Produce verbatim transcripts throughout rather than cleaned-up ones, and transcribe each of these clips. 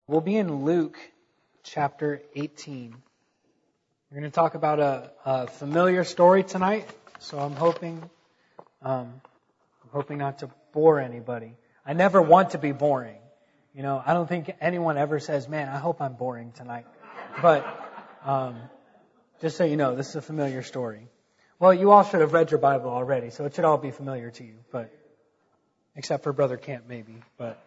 We'll be in Luke chapter eighteen. We're going to talk about a, a familiar story tonight, so I'm hoping, um, I'm hoping not to bore anybody. I never want to be boring. You know, I don't think anyone ever says, "Man, I hope I'm boring tonight." But um, just so you know, this is a familiar story. Well, you all should have read your Bible already, so it should all be familiar to you. But except for Brother Camp, maybe. But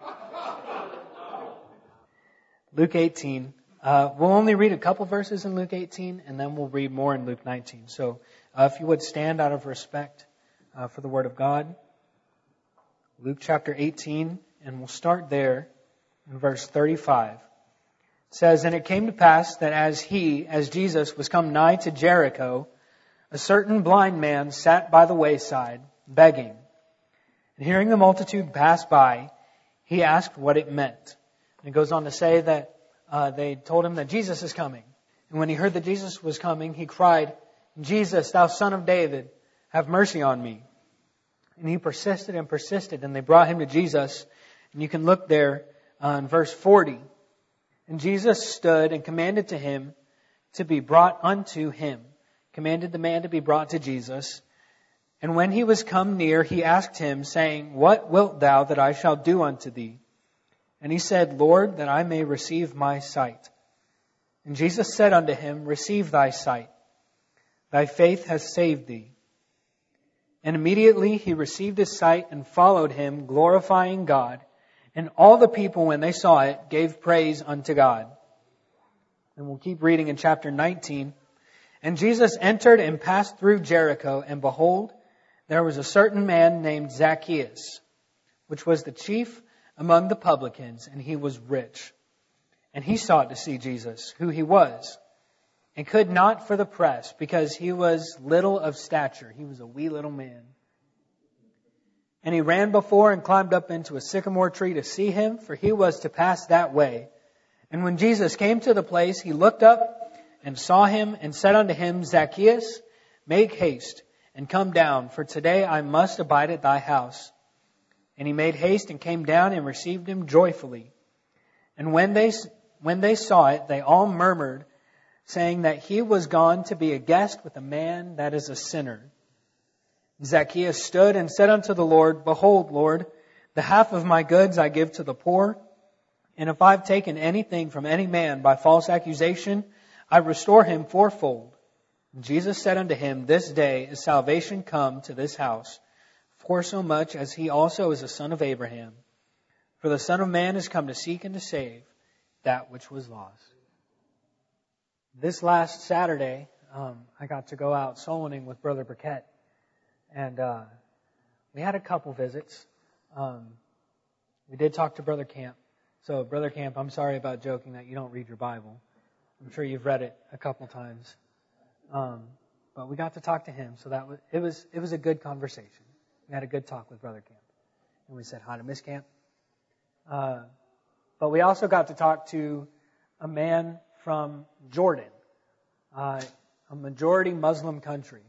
Luke eighteen. Uh, we'll only read a couple verses in Luke eighteen, and then we'll read more in Luke nineteen. So uh, if you would stand out of respect uh, for the Word of God. Luke chapter eighteen, and we'll start there in verse thirty-five. It says, "And it came to pass that as he, as Jesus, was come nigh to Jericho, a certain blind man sat by the wayside, begging. And hearing the multitude pass by, he asked what it meant. And it goes on to say that uh, they told him that Jesus is coming. And when he heard that Jesus was coming, he cried, 'Jesus, thou Son of David, have mercy on me.' And he persisted and persisted, and they brought him to Jesus. And you can look there uh, in verse forty. And Jesus stood and commanded to him to be brought unto him. Commanded the man to be brought to Jesus. And when he was come near, he asked him, saying, 'What wilt thou that I shall do unto thee?' And he said, 'Lord, that I may receive my sight.' And Jesus said unto him, 'Receive thy sight. Thy faith hath saved thee.' And immediately he received his sight and followed him, glorifying God. And all the people, when they saw it, gave praise unto God." And we'll keep reading in chapter nineteen. "And Jesus entered and passed through Jericho, and behold, there was a certain man named Zacchaeus, which was the chief among the publicans, and he was rich. And he sought to see Jesus, who he was, and could not for the press, because he was little of stature." He was a wee little man. "And he ran before and climbed up into a sycamore tree to see him, for he was to pass that way. And when Jesus came to the place, he looked up and saw him, and said unto him, 'Zacchaeus, make haste, and come down, for today I must abide at thy house.' And he made haste and came down and received him joyfully. And when they when they saw it, they all murmured, saying that he was gone to be a guest with a man that is a sinner. Zacchaeus stood and said unto the Lord, 'Behold, Lord, the half of my goods I give to the poor, and if I've taken anything from any man by false accusation, I restore him fourfold.' And Jesus said unto him, 'This day is salvation come to this house, forsomuch as he also is a son of Abraham. For the Son of Man is come to seek and to save that which was lost.'" This last Saturday, um, I got to go out soul winning with Brother Burkett. And uh, we had a couple visits. Um, we did talk to Brother Camp. So, Brother Camp, I'm sorry about joking that you don't read your Bible. I'm sure you've read it a couple times. Um, but we got to talk to him, so that was it was it was a good conversation. We had a good talk with Brother Camp. And we said hi to Miss Camp. Uh, but we also got to talk to a man from Jordan, uh, a majority Muslim country.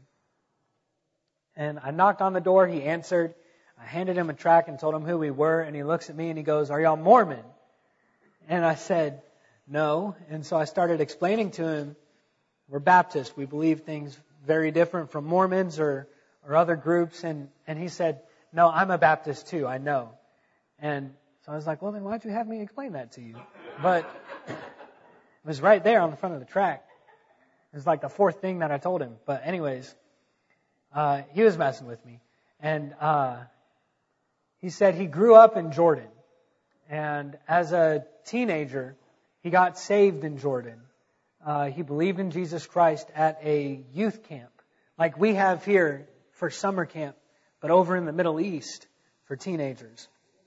And I knocked on the door, he answered. I handed him a tract and told him who we were, and he looks at me and he goes, "Are y'all Mormon?" And I said, "No." And so I started explaining to him, we're Baptist. We believe things very different from Mormons or, or other groups. And, and he said, "No, I'm a Baptist too, I know." And so I was like, "Well, then why'd you have me explain that to you?" But it was right there on the front of the tract. It was like the fourth thing that I told him. But anyways, uh, he was messing with me. And uh, he said he grew up in Jordan. And as a teenager, he got saved in Jordan. Uh, he believed in Jesus Christ at a youth camp, like we have here for summer camp, but over in the Middle East for teenagers.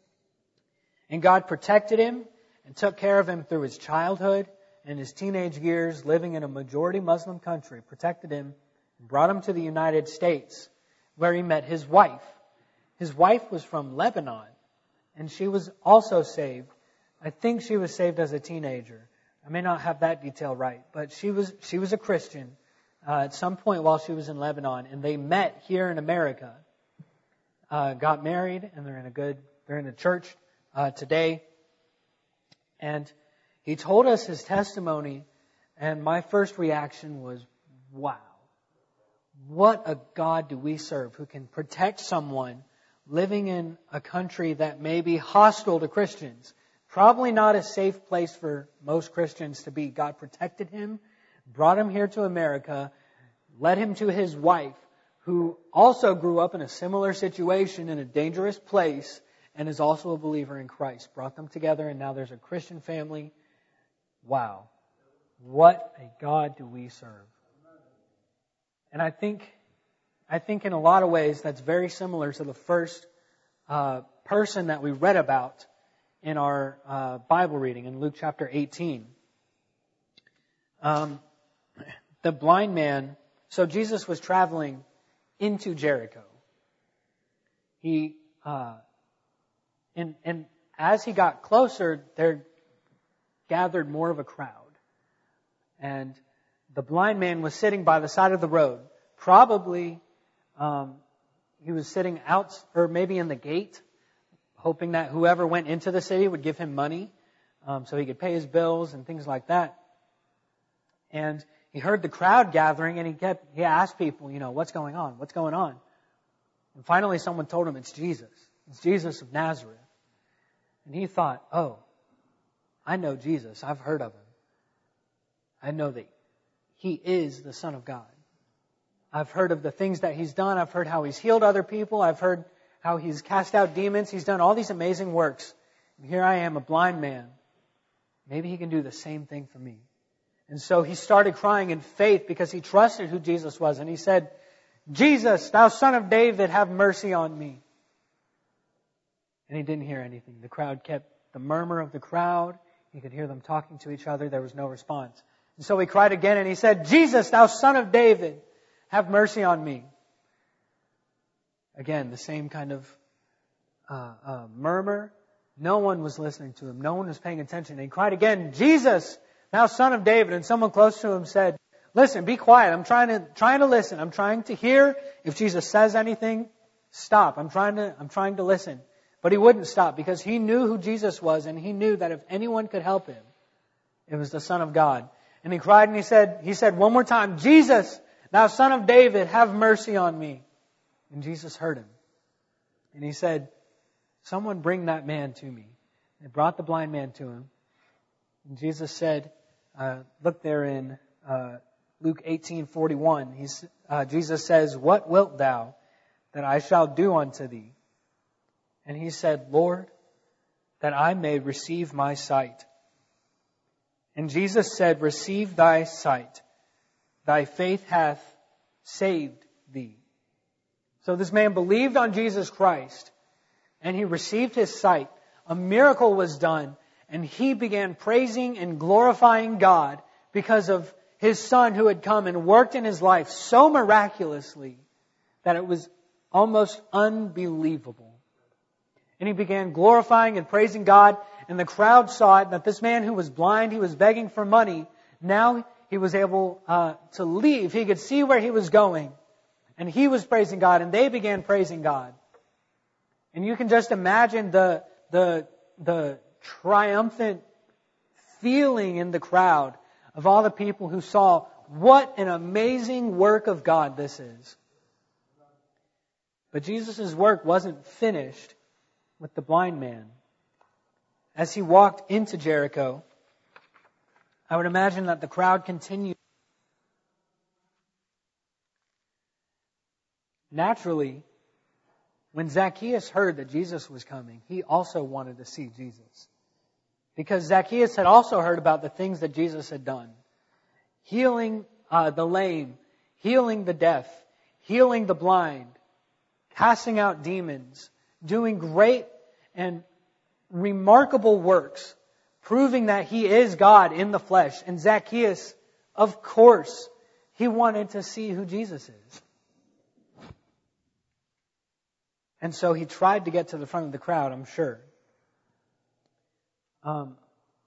And God protected him and took care of him through his childhood and his teenage years living in a majority Muslim country, protected him and brought him to the United States, where he met his wife. His wife was from Lebanon, and she was also saved. I think she was saved as a teenager. I may not have that detail right, but she was she was a Christian uh, at some point while she was in Lebanon, and they met here in America, uh, got married, and they're in a good they're in a church uh, today. And he told us his testimony, and my first reaction was, wow. What a God do we serve who can protect someone living in a country that may be hostile to Christians. Probably not a safe place for most Christians to be. God protected him, brought him here to America, led him to his wife, who also grew up in a similar situation in a dangerous place and is also a believer in Christ. Brought them together, and now there's a Christian family. Wow. What a God do we serve. And I think, I think in a lot of ways that's very similar to the first uh, person that we read about in our uh, Bible reading in Luke chapter eighteen. Um, the blind man, so Jesus was traveling into Jericho. He, uh, and, and as he got closer, there gathered more of a crowd. And the blind man was sitting by the side of the road. Probably um, he was sitting out, or maybe in the gate, hoping that whoever went into the city would give him money um, so he could pay his bills and things like that. And he heard the crowd gathering, and he kept he asked people, you know, what's going on? What's going on? And finally someone told him it's Jesus. It's Jesus of Nazareth. And he thought, oh, I know Jesus. I've heard of him. I know that he is the Son of God. I've heard of the things that he's done. I've heard how he's healed other people. I've heard how he's cast out demons. He's done all these amazing works. And here I am, a blind man. Maybe he can do the same thing for me. And so he started crying in faith because he trusted who Jesus was. And he said, Jesus, thou Son of David, have mercy on me. And he didn't hear anything. The crowd kept the murmur of the crowd. He could hear them talking to each other. There was no response. And so he cried again and he said, Jesus, thou Son of David, have mercy on me. Again, the same kind of uh, uh, murmur. No one was listening to him. No one was paying attention. And he cried again, Jesus, thou Son of David. And someone close to him said, listen, be quiet. I'm trying to trying to listen. I'm trying to hear. If Jesus says anything, stop. I'm trying to I'm trying to listen. But he wouldn't stop because he knew who Jesus was, and he knew that if anyone could help him, it was the Son of God. And he cried and he said, he said one more time, Jesus, thou Son of David, have mercy on me. And Jesus heard him. And he said, someone bring that man to me. They brought the blind man to him. And Jesus said, uh, look there in uh, Luke eighteen forty-one. He's, uh, Jesus says, what wilt thou that I shall do unto thee? And he said, Lord, that I may receive my sight. And Jesus said, receive thy sight. Thy faith hath saved thee. So this man believed on Jesus Christ, and he received his sight. A miracle was done, and he began praising and glorifying God because of his Son who had come and worked in his life so miraculously that it was almost unbelievable. And he began glorifying and praising God, and the crowd saw it, that this man who was blind, he was begging for money, now he was able uh, to leave. He could see where he was going. And he was praising God, and they began praising God. And you can just imagine the the the triumphant feeling in the crowd of all the people who saw what an amazing work of God this is. But Jesus' work wasn't finished with the blind man. As he walked into Jericho, I would imagine that the crowd continued. Naturally, when Zacchaeus heard that Jesus was coming, he also wanted to see Jesus. Because Zacchaeus had also heard about the things that Jesus had done. Healing uh, the lame, healing the deaf, healing the blind, casting out demons, doing great and remarkable works, proving that he is God in the flesh. And Zacchaeus, of course, he wanted to see who Jesus is. And so he tried to get to the front of the crowd, I'm sure. Um,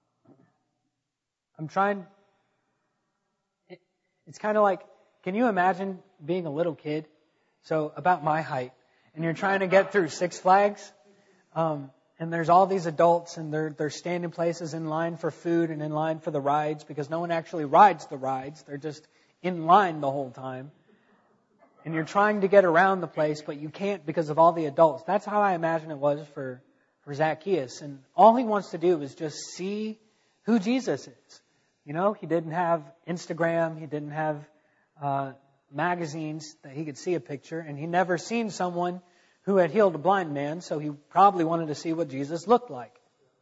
I'm trying... It, it's kind of like, can you imagine being a little kid? So about my height. And you're trying to get through Six Flags. Um, and there's all these adults, and they're they're standing places in line for food and in line for the rides, because no one actually rides the rides. They're just in line the whole time. And you're trying to get around the place, but you can't because of all the adults. That's how I imagine it was for, for Zacchaeus. And all he wants to do is just see who Jesus is. You know, he didn't have Instagram. He didn't have uh, magazines that he could see a picture. And he never seen someone who had healed a blind man, so he probably wanted to see what Jesus looked like.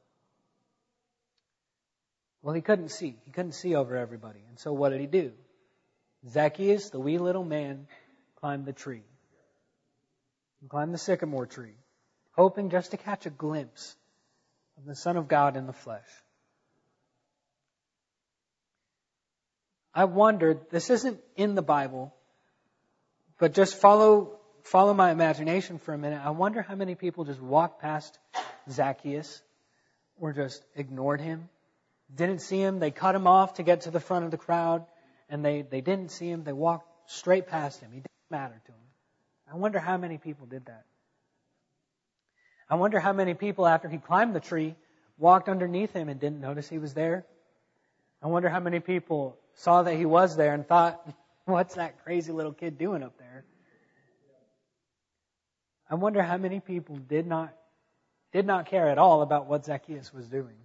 Well, he couldn't see. He couldn't see over everybody. And so what did he do? Zacchaeus, the wee little man, climbed the tree. He climbed the sycamore tree, hoping just to catch a glimpse of the Son of God in the flesh. I wondered, this isn't in the Bible, but just follow follow my imagination for a minute. I wonder how many people just walked past Zacchaeus or just ignored him, didn't see him. They cut him off to get to the front of the crowd, and they, they didn't see him. They walked straight past him. He didn't matter to him. I wonder how many people did that. I wonder how many people, after he climbed the tree, walked underneath him and didn't notice he was there. I wonder how many people saw that he was there and thought, what's that crazy little kid doing up there? I wonder how many people did not did not care at all about what Zacchaeus was doing.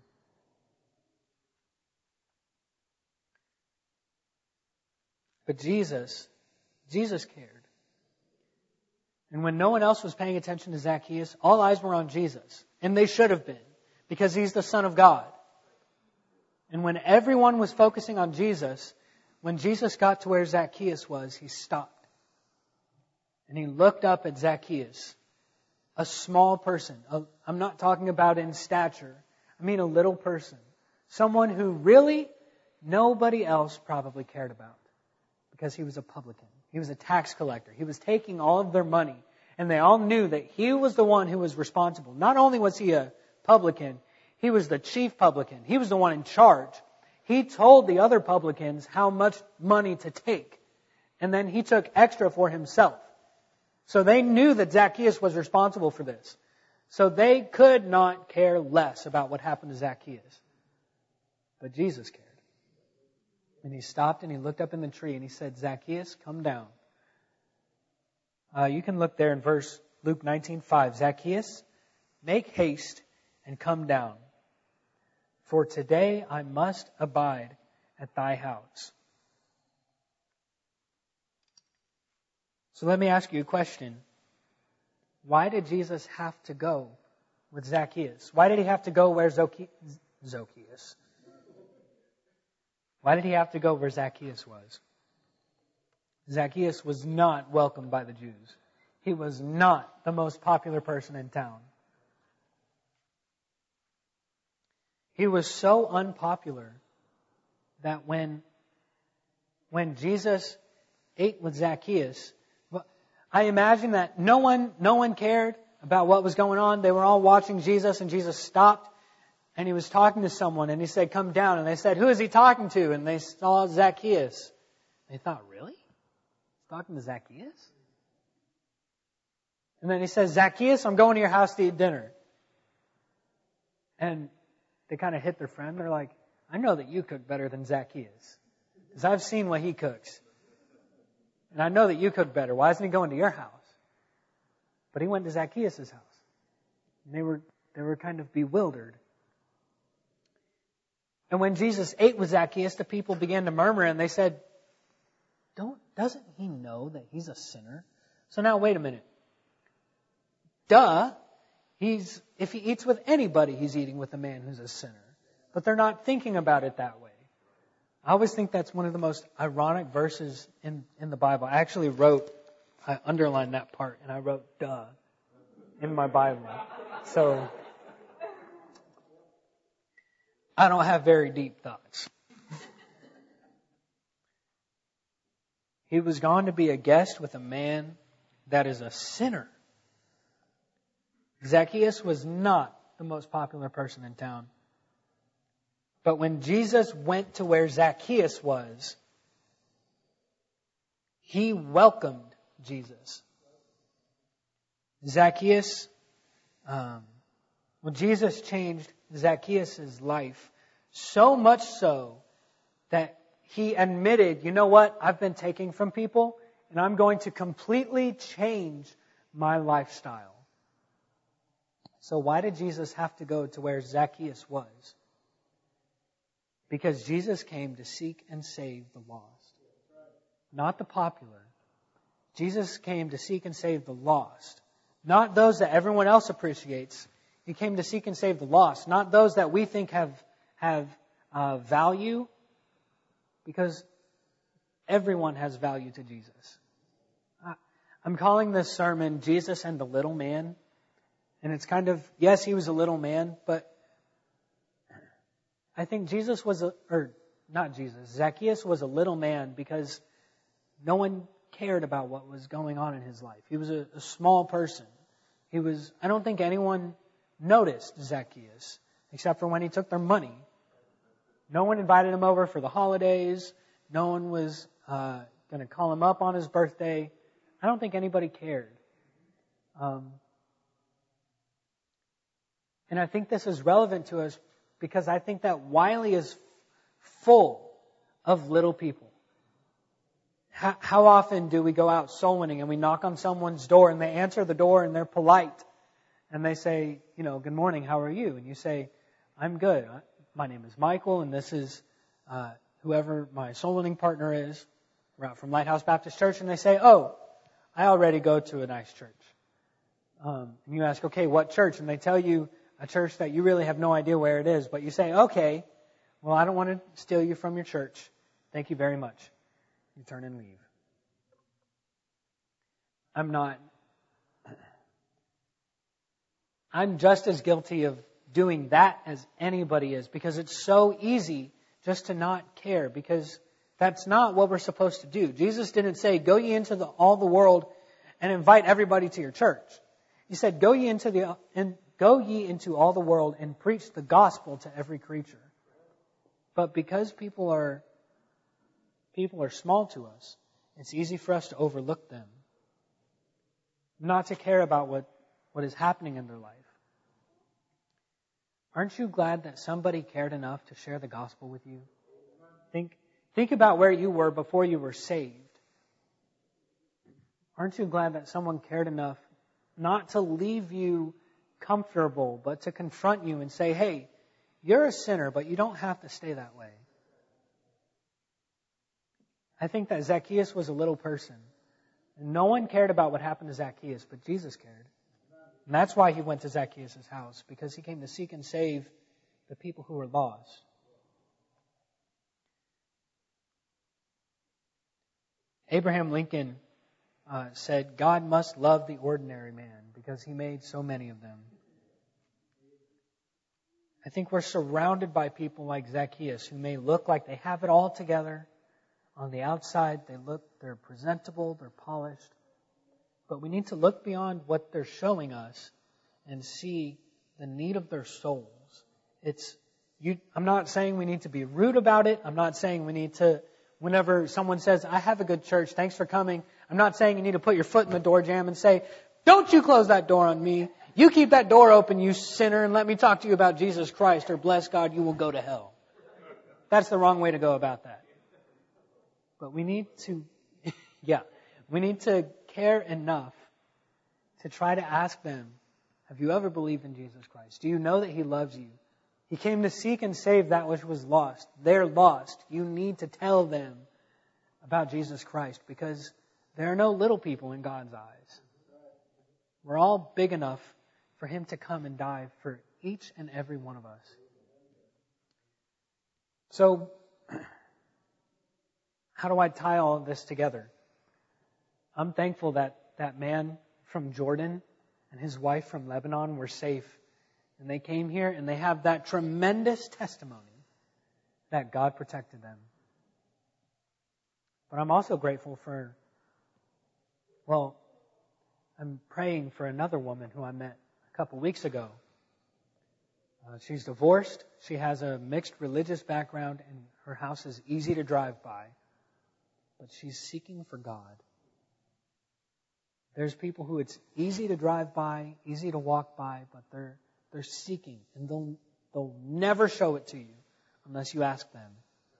But Jesus, Jesus cared. And when no one else was paying attention to Zacchaeus, all eyes were on Jesus. And they should have been, because he's the Son of God. And when everyone was focusing on Jesus, when Jesus got to where Zacchaeus was, he stopped. And he looked up at Zacchaeus, a small person. I'm not talking about in stature. I mean a little person. Someone who really nobody else probably cared about, because he was a publican. He was a tax collector. He was taking all of their money. And they all knew that he was the one who was responsible. Not only was he a publican, he was the chief publican. He was the one in charge. He told the other publicans how much money to take. And then he took extra for himself. So they knew that Zacchaeus was responsible for this. So they could not care less about what happened to Zacchaeus. But Jesus cared. And he stopped and he looked up in the tree and he said, Zacchaeus, come down. Uh, you can look there in verse Luke nineteen five. Zacchaeus, make haste and come down. For today I must abide at thy house. So let me ask you a question. Why did Jesus have to go with Zacchaeus? Why did he have to go where Zoche- Zacchaeus? Why did he have to go where Zacchaeus was? Zacchaeus was not welcomed by the Jews. He was not the most popular person in town. He was so unpopular that when, when Jesus ate with Zacchaeus, I imagine that no one, no one cared about what was going on. They were all watching Jesus, and Jesus stopped and he was talking to someone and he said, come down. And they said, who is he talking to? And they saw Zacchaeus. They thought, really? He's talking to Zacchaeus? And then he says, Zacchaeus, I'm going to your house to eat dinner. And they kind of hit their friend. They're like, I know that you cook better than Zacchaeus, because I've seen what he cooks. And I know that you cook better. Why isn't he going to your house? But he went to Zacchaeus' house. And they were, they were kind of bewildered. And when Jesus ate with Zacchaeus, the people began to murmur and they said, Don't, doesn't he know that he's a sinner? So now wait a minute. Duh. He's, if he eats with anybody, he's eating with a man who's a sinner. But they're not thinking about it that way. I always think that's one of the most ironic verses in, in the Bible. I actually wrote, I underlined that part, and I wrote, duh, in my Bible. So, I don't have very deep thoughts. He was gone to be a guest with a man that is a sinner. Zacchaeus was not the most popular person in town. But when Jesus went to where Zacchaeus was, he welcomed Jesus. Zacchaeus, um, Well, Jesus changed Zacchaeus' life so much so that he admitted, you know what, I've been taking from people, and I'm going to completely change my lifestyle. So why did Jesus have to go to where Zacchaeus was? Because Jesus came to seek and save the lost, not the popular. Jesus came to seek and save the lost, not those that everyone else appreciates. He came to seek and save the lost, not those that we think have have uh, value, because everyone has value to Jesus. I'm calling this sermon Jesus and the Little Man. And it's kind of, yes, he was a little man, but I think Jesus was a, or not Jesus, Zacchaeus was a little man because no one cared about what was going on in his life. He was a, a small person. He was, I don't think anyone noticed Zacchaeus except for when he took their money. No one invited him over for the holidays. No one was uh, going to call him up on his birthday. I don't think anybody cared. Um, and I think this is relevant to us because I think that Wiley is full of little people. How, how often do we go out soul winning and we knock on someone's door and they answer the door and they're polite and they say, you know, good morning, how are you? And you say, I'm good. My name is Michael and this is uh, whoever my soul winning partner is. We're out from Lighthouse Baptist Church, and they say, oh, I already go to a nice church. Um, and you ask, okay, what church? And they tell you a church that you really have no idea where it is, but you say, okay, well, I don't want to steal you from your church. Thank you very much. You turn and leave. I'm not. I'm just as guilty of doing that as anybody is, because it's so easy just to not care, because that's not what we're supposed to do. Jesus didn't say, go ye into the, all the world and invite everybody to your church. He said, go ye into the and go ye into all the world and preach the gospel to every creature. But because people are people are small to us, it's easy for us to overlook them, not to care about what, what is happening in their life. Aren't you glad that somebody cared enough to share the gospel with you? Think think about where you were before you were saved. Aren't you glad that someone cared enough not to leave you comfortable, but to confront you and say, hey, you're a sinner, but you don't have to stay that way. I think that Zacchaeus was a little person. And no one cared about what happened to Zacchaeus, but Jesus cared. And that's why he went to Zacchaeus' house, because he came to seek and save the people who were lost. Abraham Lincoln uh, said, God must love the ordinary man because he made so many of them. I think we're surrounded by people like Zacchaeus who may look like they have it all together. On the outside, they look, they're presentable, they're polished. But we need to look beyond what they're showing us and see the need of their souls. It's, you, I'm not saying we need to be rude about it. I'm not saying we need to, whenever someone says, I have a good church, thanks for coming. I'm not saying you need to put your foot in the door jamb and say, don't you close that door on me. You keep that door open, you sinner, and let me talk to you about Jesus Christ, or bless God, you will go to hell. That's the wrong way to go about that. But we need to, yeah, we need to care enough to try to ask them, have you ever believed in Jesus Christ? Do you know that He loves you? He came to seek and save that which was lost. They're lost. You need to tell them about Jesus Christ, because there are no little people in God's eyes. We're all big enough for Him to come and die for each and every one of us. So, how do I tie all of this together? I'm thankful that that man from Jordan and his wife from Lebanon were safe. And they came here and they have that tremendous testimony that God protected them. But I'm also grateful for, well, I'm praying for another woman who I met a couple weeks ago. Uh, she's divorced. She has a mixed religious background, and her house is easy to drive by. But she's seeking for God. There's people who it's easy to drive by, easy to walk by, but they're They're seeking, and they'll, they'll never show it to you unless you ask them.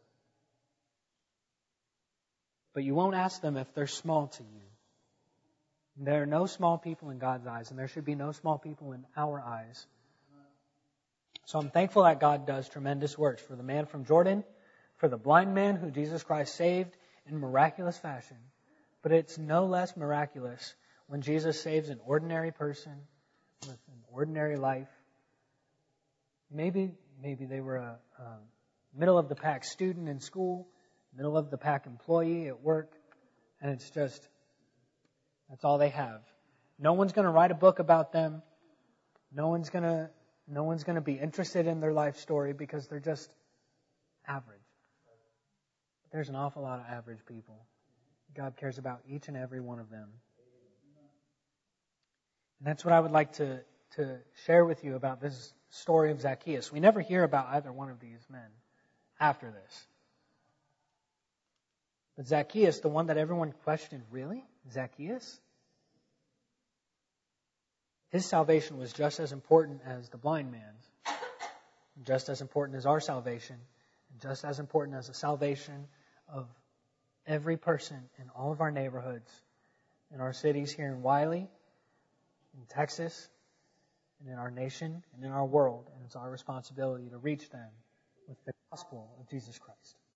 But you won't ask them if they're small to you. There are no small people in God's eyes, and there should be no small people in our eyes. So I'm thankful that God does tremendous works for the man from Jordan, for the blind man who Jesus Christ saved in miraculous fashion. But it's no less miraculous when Jesus saves an ordinary person with an ordinary life. Maybe, maybe they were a, a middle-of-the-pack student in school, middle-of-the-pack employee at work, and it's just, that's all they have. No one's going to write a book about them. No one's going to, no one's going to be interested in their life story because they're just average. There's an awful lot of average people. God cares about each and every one of them. And that's what I would like to, to share with you about this story of Zacchaeus. We never hear about either one of these men after this. But Zacchaeus, the one that everyone questioned, really? Zacchaeus? His salvation was just as important as the blind man's, just as important as our salvation, and just as important as the salvation of every person in all of our neighborhoods, in our cities here in Wiley, in Texas, and in our nation, and in our world. And it's our responsibility to reach them with the gospel of Jesus Christ.